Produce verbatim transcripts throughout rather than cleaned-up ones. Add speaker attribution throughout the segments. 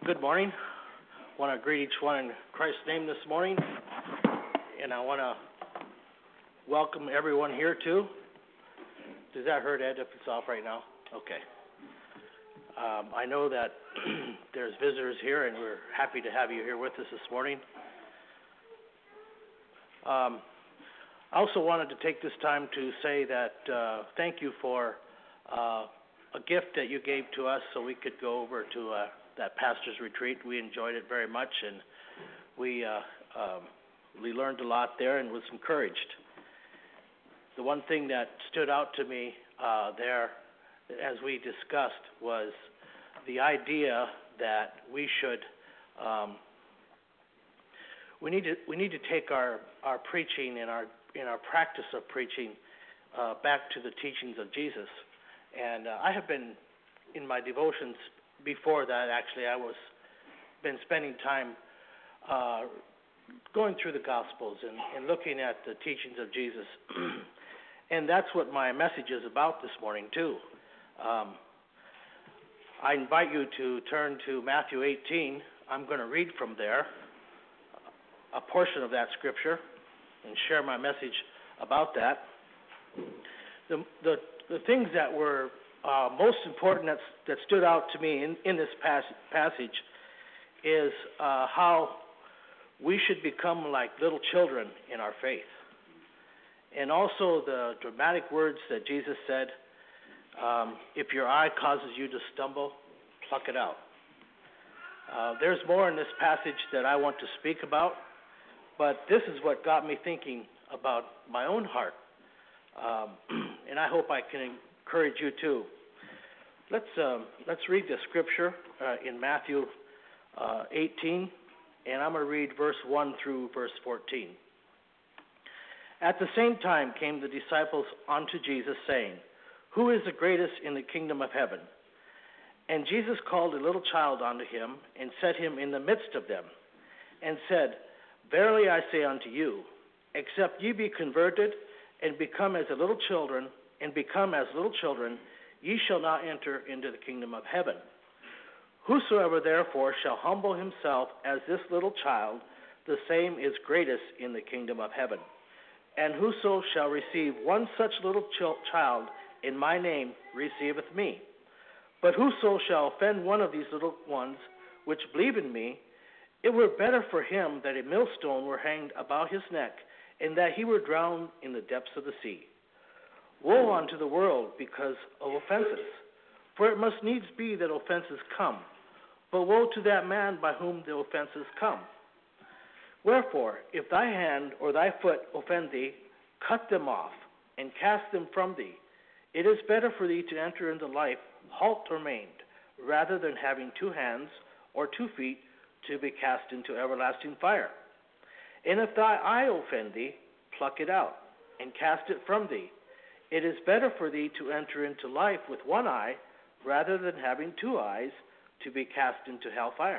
Speaker 1: Good morning. I want to greet each one in Christ's name this morning, and I want to welcome everyone here too. Does that hurt, Ed, if it's off right now? Okay. Um, I know that there's visitors here, and we're happy to have you here with us this morning. Um, I also wanted to take this time to say that uh, thank you for uh, a gift that you gave to us so we could go over to uh, that pastor's retreat. We enjoyed it very much, and we uh, um, we learned a lot there and was encouraged. The one thing that stood out to me uh, there, as we discussed, was the idea that we should um, we need to we need to take our, our preaching and our in our practice of preaching uh, back to the teachings of Jesus. And uh, I have been in my devotions before that. Actually, I was been spending time uh, going through the Gospels and, and looking at the teachings of Jesus. And that's what my message is about this morning, too. Um, I invite you to turn to Matthew eighteen. I'm going to read from there a portion of that scripture and share my message about that. The, the, the things that were uh, most important that, that stood out to me in, in this pas- passage is uh, how we should become like little children in our faith. And also the dramatic words that Jesus said, um, if your eye causes you to stumble, pluck it out. Uh, there's more in this passage that I want to speak about, but this is what got me thinking about my own heart. Um, and I hope I can encourage you too. Let's um, let's read the scripture uh, in Matthew uh, eighteen, and I'm going to read verse one through verse fourteen. At the same time came the disciples unto Jesus, saying, Who is the greatest in the kingdom of heaven? And Jesus called a little child unto him, and set him in the midst of them, and said, Verily I say unto you, except ye be converted, and become as a little children, and become as little children, ye shall not enter into the kingdom of heaven. Whosoever therefore shall humble himself as this little child, the same is greatest in the kingdom of heaven. And whoso shall receive one such little ch- child in my name receiveth me. But whoso shall offend one of these little ones which believe in me, it were better for him that a millstone were hanged about his neck, and that he were drowned in the depths of the sea. Woe unto the world because of offenses, for it must needs be that offenses come, but woe to that man by whom the offenses come. Wherefore, if thy hand or thy foot offend thee, cut them off, and cast them from thee. It is better for thee to enter into life halt or maimed, rather than having two hands or two feet to be cast into everlasting fire. And if thy eye offend thee, pluck it out, and cast it from thee. It is better for thee to enter into life with one eye, rather than having two eyes, to be cast into hell fire.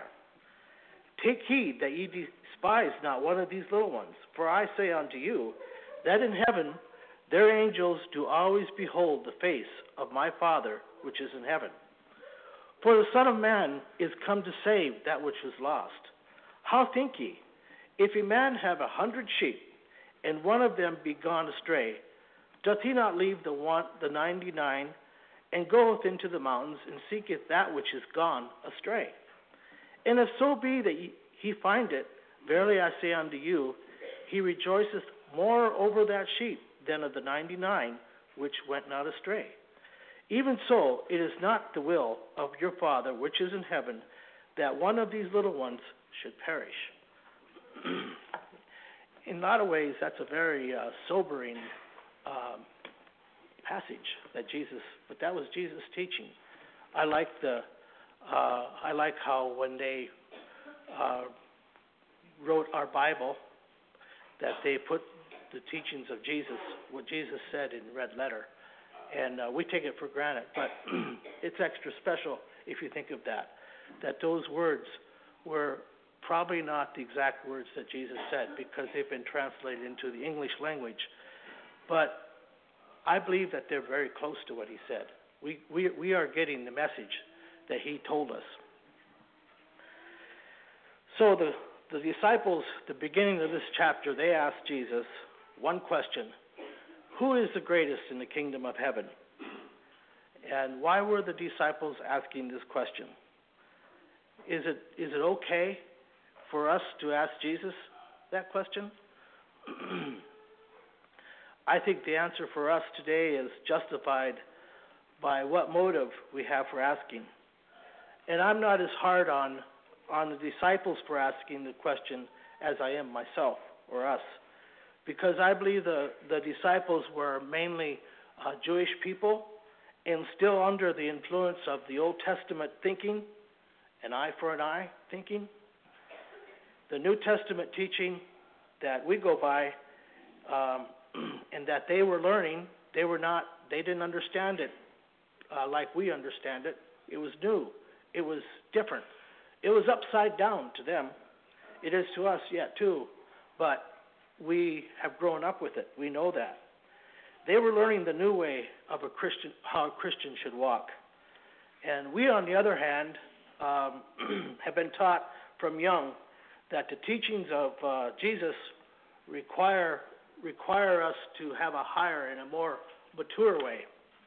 Speaker 1: Take heed that ye despise not one of these little ones, for I say unto you, that in heaven their angels do always behold the face of my Father which is in heaven. For the Son of Man is come to save that which was lost. How think ye? If a man have a hundred sheep, and one of them be gone astray, doth he not leave the one, the ninety-nine, and goeth into the mountains, and seeketh that which is gone astray? And if so be that he find it, verily I say unto you, he rejoiceth more over that sheep than of the ninety-nine which went not astray. Even so, it is not the will of your Father which is in heaven that one of these little ones should perish. In a lot of ways, that's a very uh, sobering um, passage that Jesus, but that was Jesus' teaching. I like the, uh, I like how when they uh, wrote our Bible, that they put the teachings of Jesus, what Jesus said in red letter, and uh, we take it for granted, but it's extra special if you think of that, that those words were probably not the exact words that Jesus said because they've been translated into the English language, but I believe that they're very close to what he said. We we we are getting the message that he told us. So the, the disciples, the beginning of this chapter, they asked Jesus one question: who is the greatest in the kingdom of heaven? And why were the disciples asking this question? Is it is it okay for us to ask Jesus that question? I think the answer for us today is justified by what motive we have for asking. And I'm not as hard on, on the disciples for asking the question as I am myself or us, because I believe the, the disciples were mainly uh, Jewish people and still under the influence of the Old Testament thinking, an eye for an eye thinking. The New Testament teaching that we go by um, and that they were learning, they were not, they didn't understand it uh, like we understand it. It was new. It was different. It was upside down to them. It is to us yet too, but we have grown up with it. We know that. They were learning the new way of a Christian, how a Christian should walk. And we, on the other hand, um, have been taught from young that the teachings of uh, Jesus require require us to have a higher and a more mature way.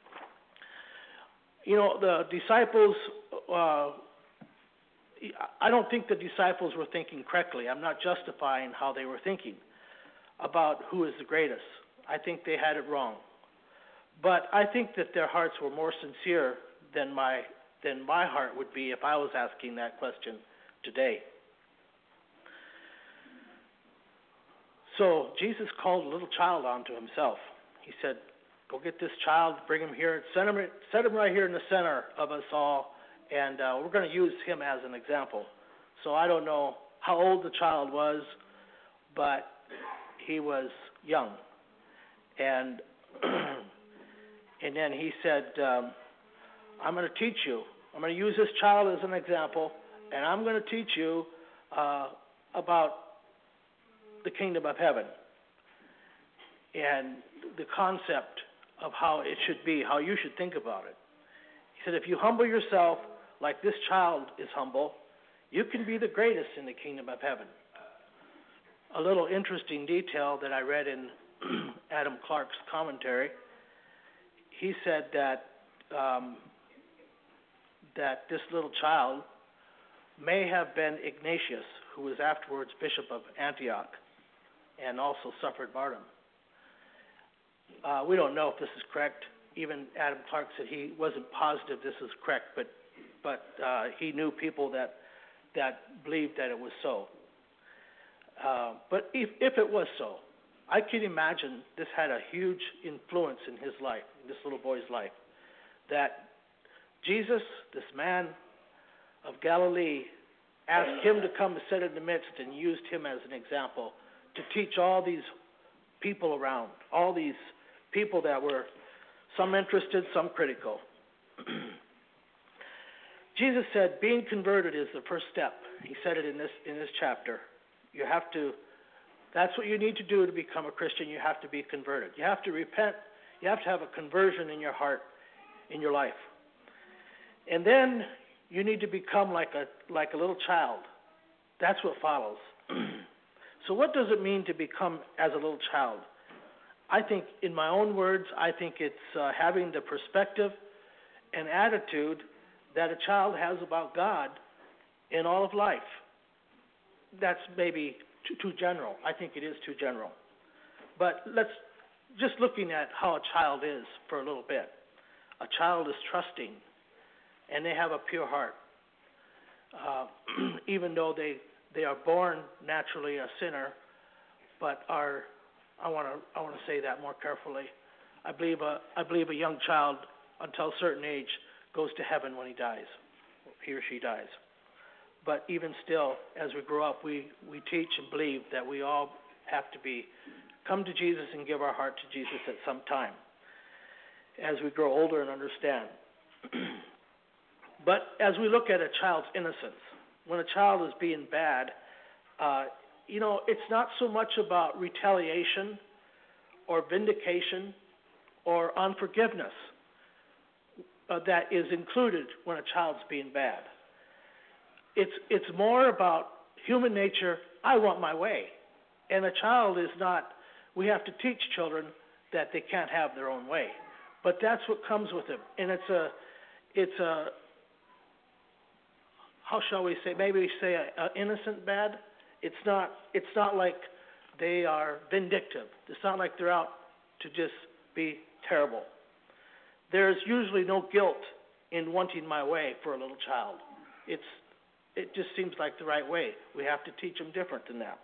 Speaker 1: You know, the disciples, uh, I don't think the disciples were thinking correctly. I'm not justifying how they were thinking about who is the greatest. I think they had it wrong. But I think that their hearts were more sincere than my than my heart would be if I was asking that question today. So Jesus called a little child onto himself. He said, go get this child, bring him here, set him, set him right here in the center of us all, and uh, we're going to use him as an example. So I don't know how old the child was, but he was young. And and then he said, um, I'm going to teach you. I'm going to use this child as an example, and I'm going to teach you uh, about the kingdom of heaven and the concept of how it should be, how you should think about it. He said, if you humble yourself like this child is humble, you can be the greatest in the kingdom of heaven. A little interesting detail that I read in Adam Clark's commentary, he said that um, that this little child may have been Ignatius, who was afterwards Bishop of Antioch and also suffered martyrdom. Uh, we don't know if this is correct. Even Adam Clark said he wasn't positive this is correct, but but uh, he knew people that that believed that it was so. Uh, but if, if it was so, I can imagine this had a huge influence in his life, in this little boy's life, that Jesus, this man of Galilee, asked him to come and sit in the midst and used him as an example to teach all these people around, all these people that were some interested, some critical. Jesus said being converted is the first step. He said it in this in this chapter. You have to, that's what you need to do to become a Christian. You have to be converted. You have to repent. You have to have a conversion in your heart, in your life. And then you need to become like a like a little child. That's what follows. So what does it mean to become as a little child? I think, in my own words, I think it's uh, having the perspective and attitude that a child has about God in all of life. That's maybe too, too general. I think it is too general. But let's, just looking at how a child is for a little bit. A child is trusting, and they have a pure heart. Uh, even though they, they are born naturally a sinner, but are, I want to I want to say that more carefully. I believe a I believe a young child until a certain age goes to heaven when he dies, he or she dies. But even still, as we grow up, we, we teach and believe that we all have to be come to Jesus and give our heart to Jesus at some time as we grow older and understand. But as we look at a child's innocence, when a child is being bad, uh, you know, it's not so much about retaliation or vindication or unforgiveness uh, that is included when a child's being bad. It's it's more about human nature, I want my way. And a child is not, we have to teach children that they can't have their own way. But that's what comes with it. And it's a, it's a, how shall we say, maybe we say a, a innocent bad. It's not, it's not like they are vindictive. It's not like they're out to just be terrible. There's usually no guilt in wanting my way for a little child. It's, it just seems like the right way. We have to teach them different than that.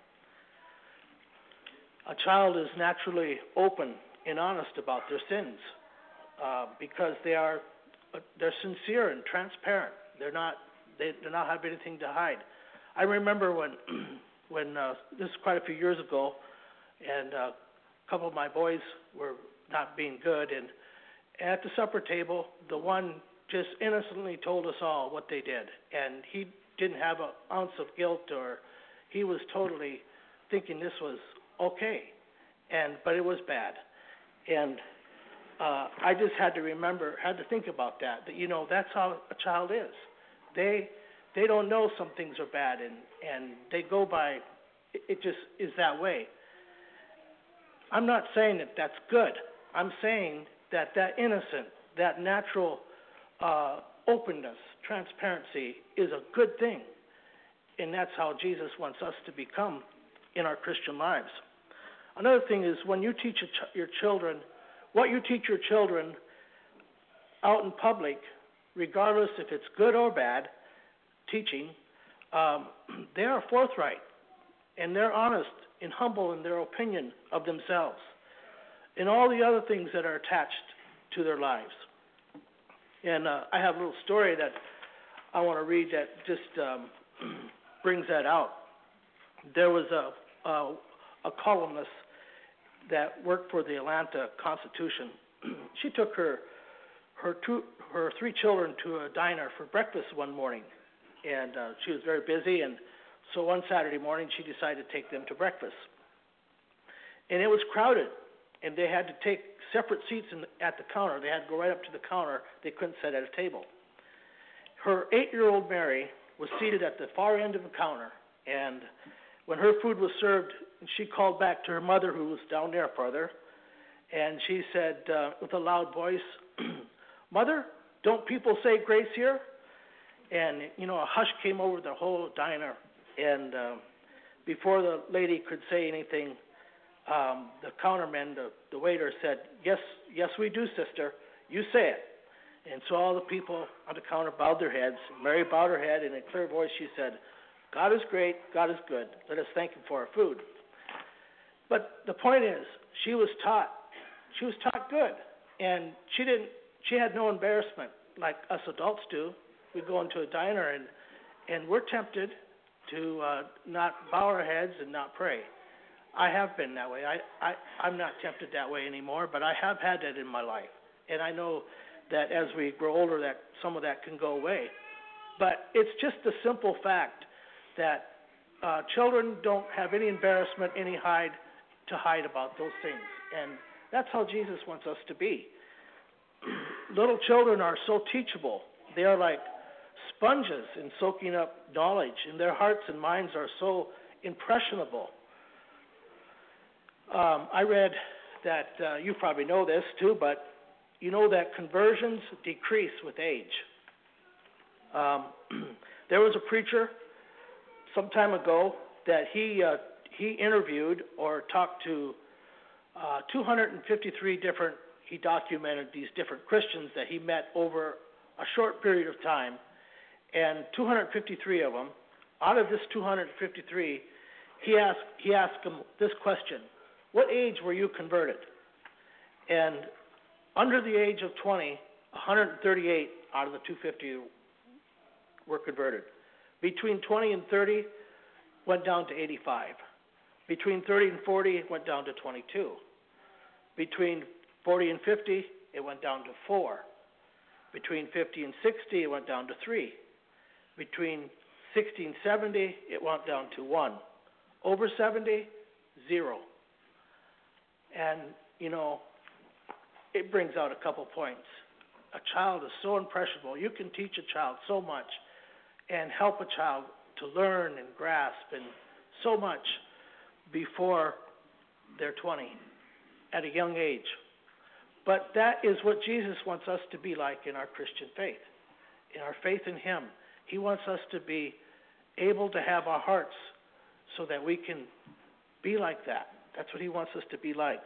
Speaker 1: A child is naturally open and honest about their sins uh, because they are uh, they're sincere and transparent. They're not they do not have anything to hide. I remember when when uh, this is quite a few years ago, and uh, a couple of my boys were not being good, and at the supper table, the one just innocently told us all what they did, and he didn't have an ounce of guilt, or he was totally thinking this was okay, and but it was bad, and uh, I just had to remember, had to think about that. That you know that's how a child is. They they don't know some things are bad, and and they go by. It just is that way. I'm not saying that that's good. I'm saying that that innocent, that natural uh, openness, transparency is a good thing, and that's how Jesus wants us to become in our Christian lives. Another thing is when you teach your, ch- your children, what you teach your children out in public, regardless if it's good or bad teaching, um, they are forthright and they're honest and humble in their opinion of themselves and all the other things that are attached to their lives. And uh, I have a little story that I want to read that just um, brings that out. There was a, a, a columnist that worked for the Atlanta Constitution. She took her her two her three children to a diner for breakfast one morning, and uh, she was very busy. And so one Saturday morning, she decided to take them to breakfast, and it was crowded, and they had to take separate seats in the, at the counter. They had to go right up to the counter. They couldn't sit at a table. Her eight-year-old Mary was seated at the far end of the counter, and when her food was served, she called back to her mother, who was down there farther, and she said uh, with a loud voice, "Mother, don't people say grace here?" And, you know, a hush came over the whole diner, and uh, before the lady could say anything, um, the counterman, the, the waiter said, yes, yes, we do, sister. You say it. And so all the people on the counter bowed their heads. Mary bowed her head, and in a clear voice she said, "God is great, God is good. Let us thank him for our food." But the point is, she was taught, she was taught good. And she didn't, she had no embarrassment like us adults do. We go into a diner and, and we're tempted to uh, not bow our heads and not pray. I have been that way. I, I, I'm not tempted that way anymore, but I have had that in my life. And I know that as we grow older, that some of that can go away. But it's just the simple fact that uh, children don't have any embarrassment, any hide to hide about those things. And that's how Jesus wants us to be. Little children are so teachable. They are like sponges in soaking up knowledge, and their hearts and minds are so impressionable. Um, I read that, uh, you probably know this too, but you know that conversions decrease with age. Um, there was a preacher some time ago that he uh, he interviewed or talked to uh, two hundred fifty-three different, he documented these different Christians that he met over a short period of time, and two hundred fifty-three of them, out of this two hundred fifty-three, he asked, he asked them this question: what age were you converted? And under the age of twenty, one hundred thirty-eight out of the two hundred fifty were converted. Between twenty and thirty, went down to eighty-five. Between thirty and forty, it went down to twenty-two. Between forty and fifty, it went down to four. Between fifty and sixty, it went down to three. Between sixty and seventy, it went down to one. Over seventy, zero. And, you know, it brings out a couple points. A child is so impressionable. You can teach a child so much and help a child to learn and grasp and so much before they're twenty, at a young age. But that is what Jesus wants us to be like in our Christian faith, in our faith in him. He wants us to be able to have our hearts so that we can be like that. That's what he wants us to be like.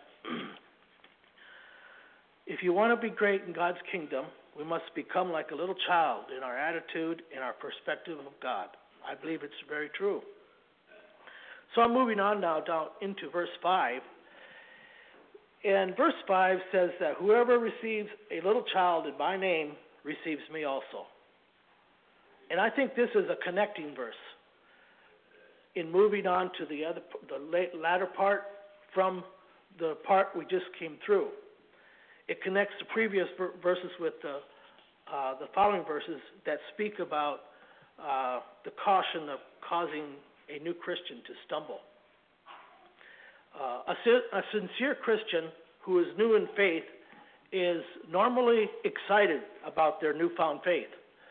Speaker 1: If you want to be great in God's kingdom, we must become like a little child in our attitude and our perspective of God. I believe it's very true. So I'm moving on now down into verse five. And verse five says that whoever receives a little child in my name receives me also. And I think this is a connecting verse in moving on to the other, the latter part from the part we just came through. It connects the previous verses with the, uh, the following verses that speak about uh, the caution of causing a new Christian to stumble. Uh, a, a sincere Christian who is new in faith is normally excited about their newfound faith,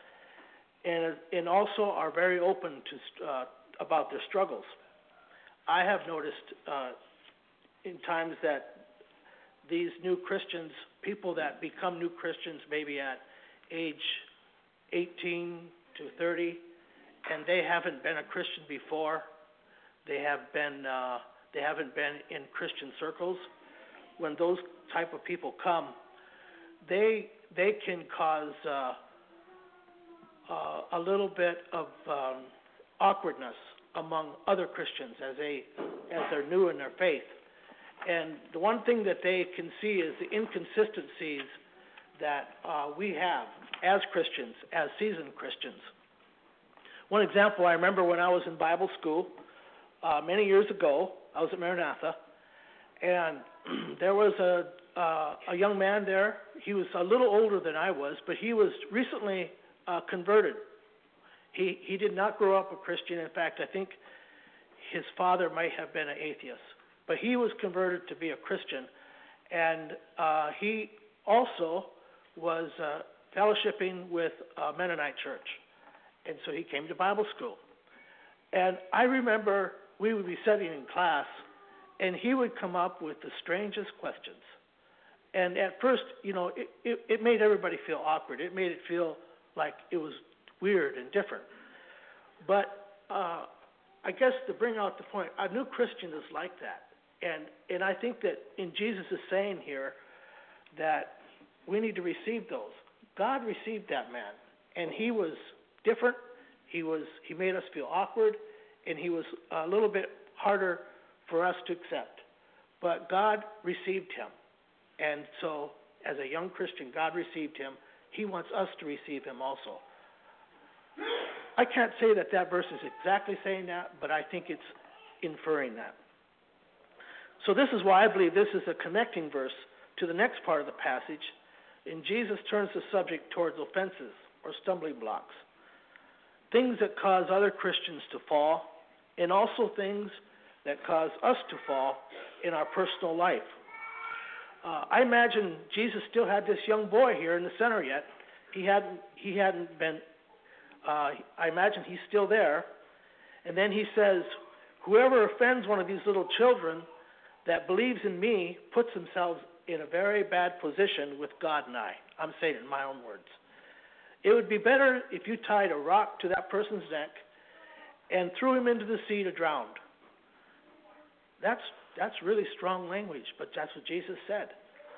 Speaker 1: and and also are very open to uh, about their struggles. I have noticed uh, in times that these new Christians, people that become new Christians maybe at age eighteen to thirty, and they haven't been a Christian before, they have been uh, they haven't been in Christian circles. When those type of people come, they they can cause uh, uh, a little bit of um, awkwardness among other Christians as they as they're new in their faith. And the one thing that they can see is the inconsistencies that uh, we have as Christians, as seasoned Christians. One example, I remember when I was in Bible school uh, many years ago, I was at Maranatha, and there was a, uh, a young man there. He was a little older than I was, but he was recently uh, converted. He, he did not grow up a Christian. In fact, I think his father might have been an atheist. But he was converted to be a Christian, and uh, he also was uh, fellowshipping with a Mennonite church, and so he came to Bible school. And I remember we would be sitting in class, and he would come up with the strangest questions. And at first, you know, it, it, it made everybody feel awkward. It made it feel like it was weird and different. But uh, I guess to bring out the point, a new Christian is like that. And and I think that in Jesus is saying here that we need to receive those. God received that man, and he was different. He was he made us feel awkward, and he was a little bit harder for us to accept. But God received him, and so as a young Christian, God received him. He wants us to receive him also. I can't say that that verse is exactly saying that, but I think it's inferring that. So this is why I believe this is a connecting verse to the next part of the passage. And Jesus turns the subject towards offenses or stumbling blocks, things that cause other Christians to fall, and also things that cause us to fall in our personal life. Uh, I imagine Jesus still had this young boy here in the center yet. He hadn't, he hadn't been, uh, I imagine he's still there. And then he says, whoever offends one of these little children that believes in me puts themselves in a very bad position with God and I. I'm saying it in my own words. It would be better if you tied a rock to that person's neck and threw him into the sea to drown. That's that's really strong language, but that's what Jesus said.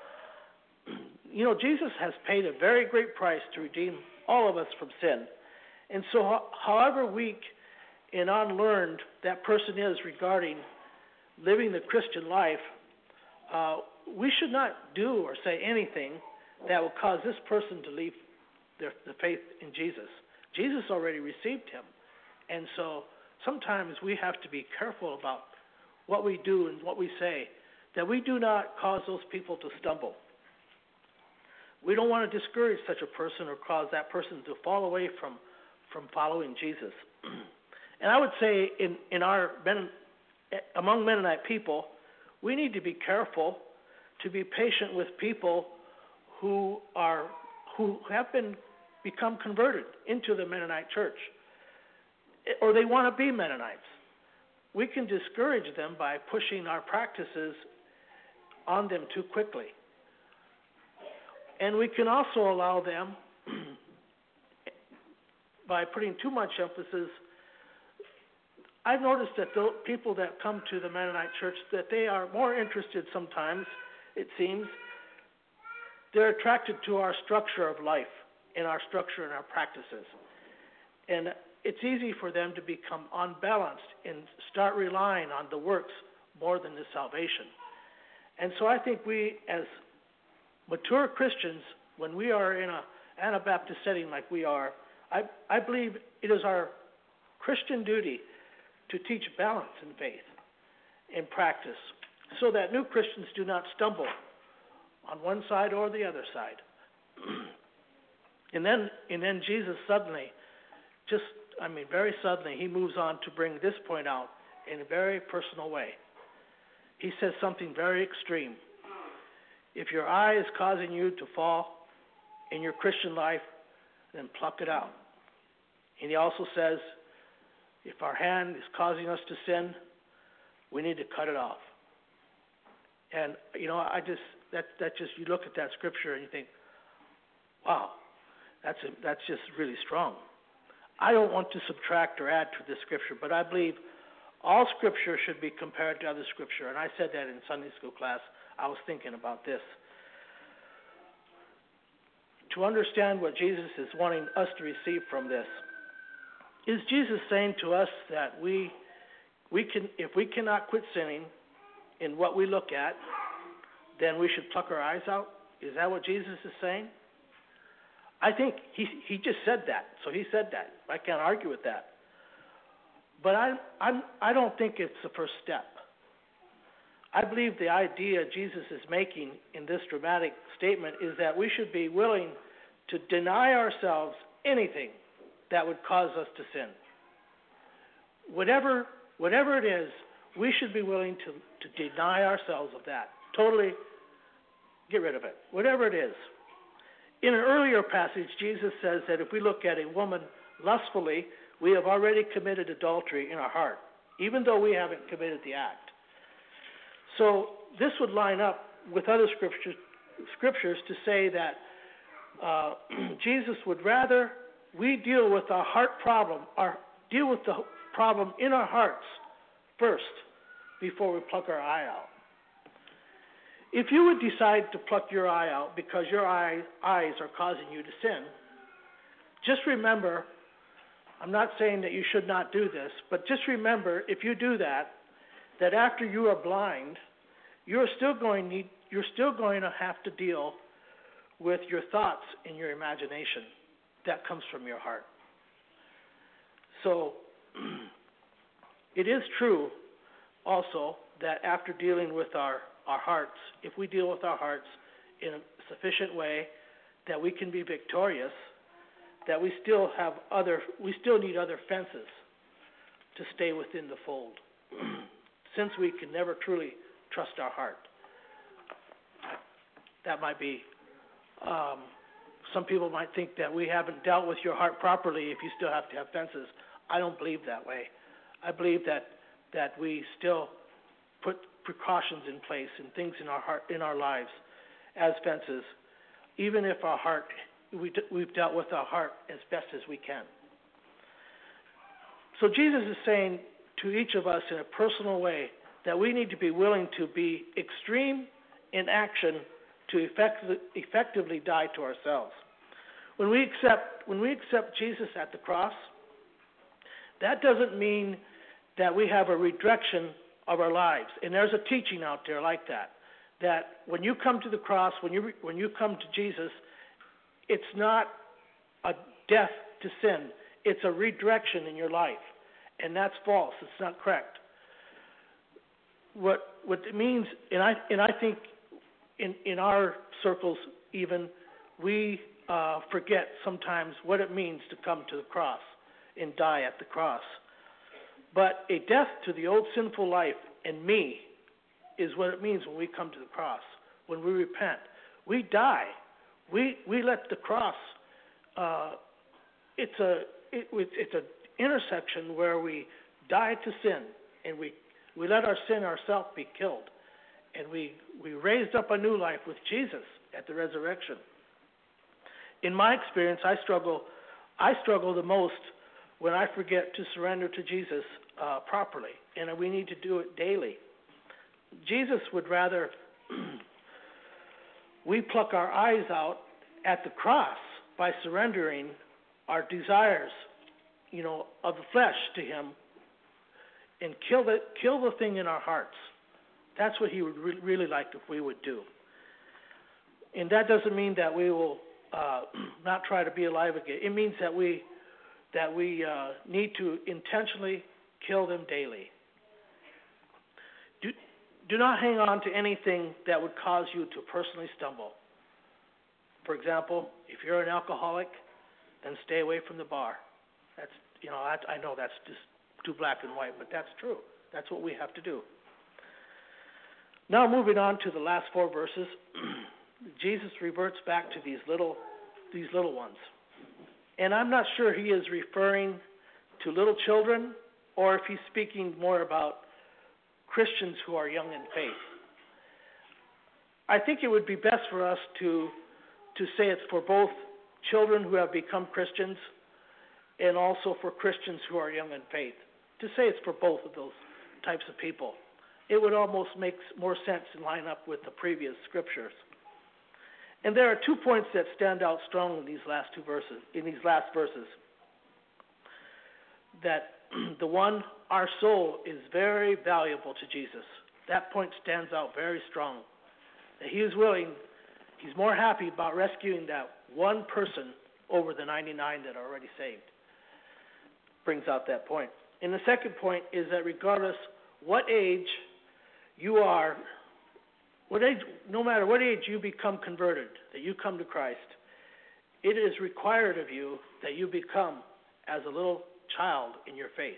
Speaker 1: You know, Jesus has paid a very great price to redeem all of us from sin. And so however weak and unlearned that person is regarding living the Christian life, uh, we should not do or say anything that will cause this person to leave their, the faith in Jesus. Jesus already received him. And so sometimes we have to be careful about what we do and what we say, that we do not cause those people to stumble. We don't want to discourage such a person or cause that person to fall away from, from following Jesus. And I would say in, in our among Mennonite people, we need to be careful to be patient with people who are who have been become converted into the Mennonite church. or they want to be Mennonites. We can discourage them by pushing our practices on them too quickly. And we can also allow them, by putting too much emphasis, I've noticed that the people that come to the Mennonite church, that they are more interested sometimes, it seems, they're attracted to our structure of life and our structure and our practices. And it's easy for them to become unbalanced and start relying on the works more than the salvation. And so I think we, as mature Christians, when we are in a Anabaptist setting like we are, I, I believe it is our Christian duty to teach balance in faith and practice so that new Christians do not stumble on one side or the other side. and then and then Jesus suddenly, just, I mean, very suddenly, he moves on to bring this point out in a very personal way. He says something very extreme. If your eye is causing you to fall in your Christian life, then pluck it out. And he also says, if our hand is causing us to sin, we need to cut it off. And, you know, I just, that, that just, you look at that scripture and you think, wow, that's, a, that's just really strong. I don't want to subtract or add to this scripture, but I believe all scripture should be compared to other scripture. And I said that in Sunday school class. I was thinking about this. To understand what Jesus is wanting us to receive from this, is Jesus saying to us that we we can, if we cannot quit sinning in what we look at, then we should pluck our eyes out? Is that what Jesus is saying? I think he he just said that, so he said that. I can't argue with that. But I I'm, I don't think it's the first step. I believe the idea Jesus is making in this dramatic statement is that we should be willing to deny ourselves anything that would cause us to sin. Whatever whatever it is, we should be willing to, to deny ourselves of that. Totally get rid of it. Whatever it is. In an earlier passage, Jesus says that if we look at a woman lustfully, we have already committed adultery in our heart, even though we haven't committed the act. So this would line up with other scriptures, scriptures to say that uh, Jesus would rather we deal with our heart problem, or deal with the problem in our hearts first before we pluck our eye out. If you would decide to pluck your eye out because your eye, eyes are causing you to sin, just remember, I'm not saying that you should not do this, but just remember, if you do that, that after you are blind, you're still going need, you're still going to have to deal with your thoughts and your imagination that comes from your heart. So it is true also that after dealing with our, our hearts, if we deal with our hearts in a sufficient way that we can be victorious, that we still have other, we still need other fences to stay within the fold, since we can never truly trust our heart. That might be, um, some people might think that we haven't dealt with your heart properly if you still have to have fences. I don't believe that way. I believe that that we still put precautions in place and things in our heart, in our lives, as fences, even if our heart, we, we've dealt with our heart as best as we can. So Jesus is saying to each of us in a personal way that we need to be willing to be extreme in action to effect, effectively die to ourselves. When we accept when we accept Jesus at the cross, that doesn't mean that we have a redirection of our lives. And there's a teaching out there like that, that when you come to the cross, when you when you come to Jesus, it's not a death to sin. It's a redirection in your life. And that's false. It's not correct. What what it means, and I and I think in, in our circles even, we uh, forget sometimes what it means to come to the cross and die at the cross. But a death to the old sinful life and me is what it means when we come to the cross. When we repent, we die. We we let the cross. Uh, it's a it, it's a intersection where we died to sin and we, we let our sin ourselves be killed. And we, we raised up a new life with Jesus at the resurrection. In my experience, I struggle, I struggle the most when I forget to surrender to Jesus uh, properly, and we need to do it daily. Jesus would rather we pluck our eyes out at the cross by surrendering our desires, you know, of the flesh to Him, and kill the kill the thing in our hearts. That's what He would re- really like if we would do. And that doesn't mean that we will uh, not try to be alive again. It means that we that we uh, need to intentionally kill them daily. Do, do not hang on to anything that would cause you to personally stumble. For example, if you're an alcoholic, then stay away from the bar. That's, you know, I, I know that's just too black and white, but that's true. That's what we have to do. Now moving on to the last four verses, Jesus reverts back to these little, these little ones. And I'm not sure He is referring to little children or if He's speaking more about Christians who are young in faith. I think it would be best for us to to say it's for both children who have become Christians and also for Christians who are young in faith. To say it's for both of those types of people. It would almost make more sense and line up with the previous scriptures. And there are two points that stand out strong in these last two verses, in these last verses. That the one, our soul is very valuable to Jesus. That point stands out very strong. That He is willing, He's more happy about rescuing that one person over the ninety-nine that are already saved. Brings out that point. And the second point is that regardless what age you are, what age, no matter what age you become converted, that you come to Christ, it is required of you that you become as a little child in your faith.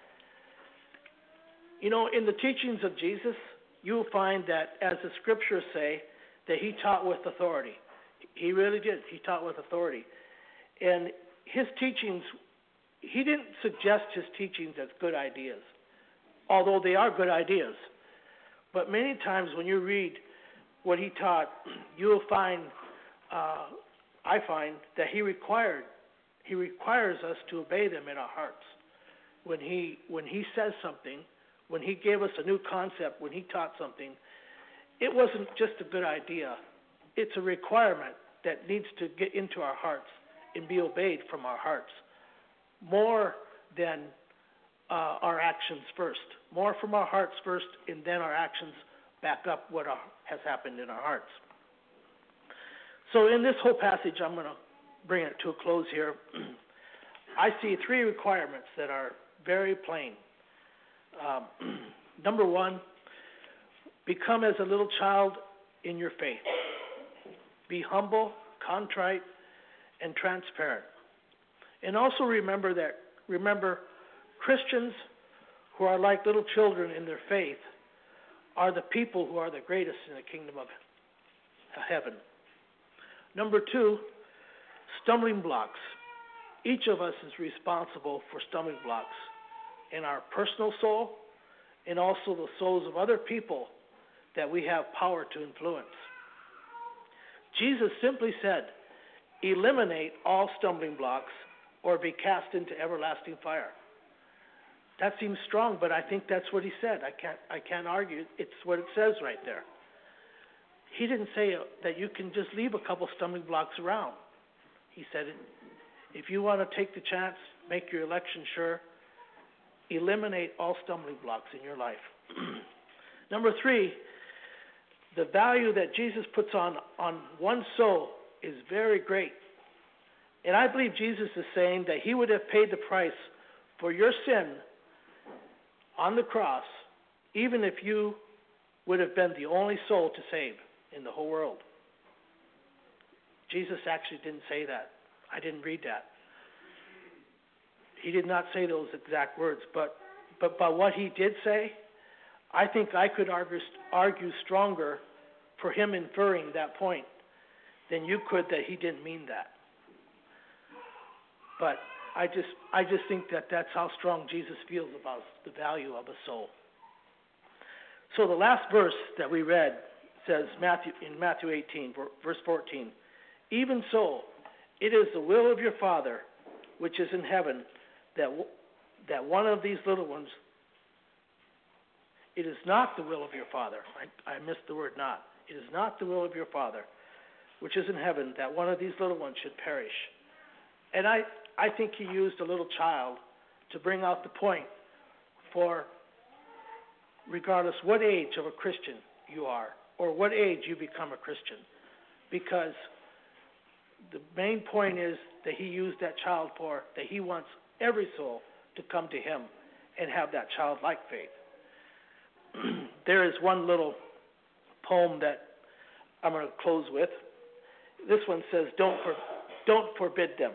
Speaker 1: You know, in the teachings of Jesus, you will find that, as the scriptures say, that He taught with authority. He really did. He taught with authority. And His teachings, He didn't suggest His teachings as good ideas, although they are good ideas. But many times when you read what He taught, you will find, uh, I find, that He required, He requires us to obey them in our hearts. When He when He says something, when He gave us a new concept, when He taught something, it wasn't just a good idea. It's a requirement that needs to get into our hearts and be obeyed from our hearts, more than uh, our actions first. More from our hearts first, and then our actions back up what our, has happened in our hearts. So in this whole passage, I'm going to bring it to a close here. I see three requirements that are very plain. Um, number one, become as a little child in your faith. Be humble, contrite, and transparent. And also remember that, remember, Christians who are like little children in their faith are the people who are the greatest in the kingdom of heaven. Number two, stumbling blocks. Each of us is responsible for stumbling blocks in our personal soul and also the souls of other people that we have power to influence. Jesus simply said, eliminate all stumbling blocks or be cast into everlasting fire. That seems strong, but I think that's what He said. I can't, I can't argue. It's what it says right there. He didn't say that you can just leave a couple stumbling blocks around. He said, if you want to take the chance, make your election sure, eliminate all stumbling blocks in your life. Number three, the value that Jesus puts on, on one soul is very great. And I believe Jesus is saying that He would have paid the price for your sin on the cross, even if you would have been the only soul to save in the whole world. Jesus actually didn't say that. I didn't read that. He did not say those exact words, but but by what He did say, I think I could argue, argue stronger for Him inferring that point than you could that He didn't mean that. But I just, I just think that that's how strong Jesus feels about the value of a soul. So the last verse that we read says Matthew in Matthew eighteen, verse fourteen, even so, it is the will of your Father, which is in heaven, that w- that one of these little ones. It is not the will of your Father. I, I missed the word "not." It is not the will of your Father, which is in heaven, that one of these little ones should perish. And I, I think he used a little child to bring out the point for regardless what age of a Christian you are or what age you become a Christian. Because the main point is that he used that child for, that he wants every soul to come to him and have that childlike faith. There is one little poem that I'm going to close with. This one says, don't, for, don't forbid them.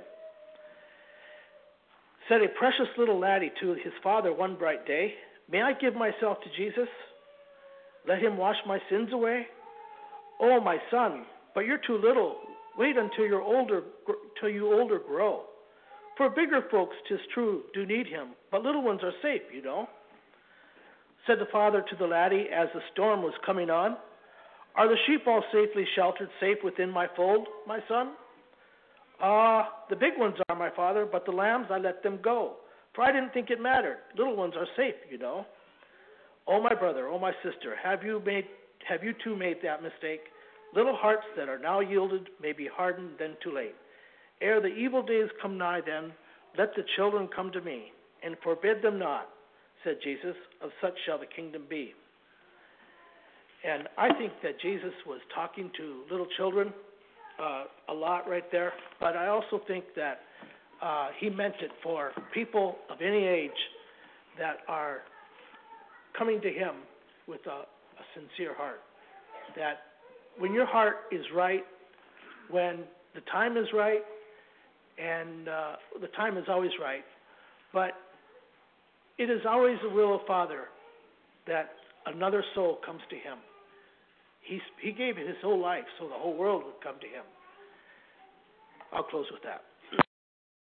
Speaker 1: Said a precious little laddie to his father one bright day, may I give myself to Jesus? Let him wash my sins away? Oh, my son, but you're too little. Wait until you're older, till you older grow. For bigger folks, 'tis true, do need him, but little ones are safe, you know. Said the father to the laddie as the storm was coming on, are the sheep all safely sheltered, safe within my fold, my son? Ah, uh, the big ones are, my father, but the lambs I let them go, for I didn't think it mattered. Little ones are safe, you know. Oh, my brother, oh, my sister, have you made, have you too made that mistake? Little hearts that are now yielded may be hardened then too late. Ere the evil days come nigh then, let the children come to me, and forbid them not, said Jesus, of such shall the kingdom be. And I think that Jesus was talking to little children uh, a lot right there, but I also think that uh, he meant it for people of any age that are coming to him with a, a sincere heart. That when your heart is right, when the time is right, and uh, the time is always right, but it is always the will of Father that another soul comes to him. He, he gave his whole life so the whole world would come to him. I'll close with that.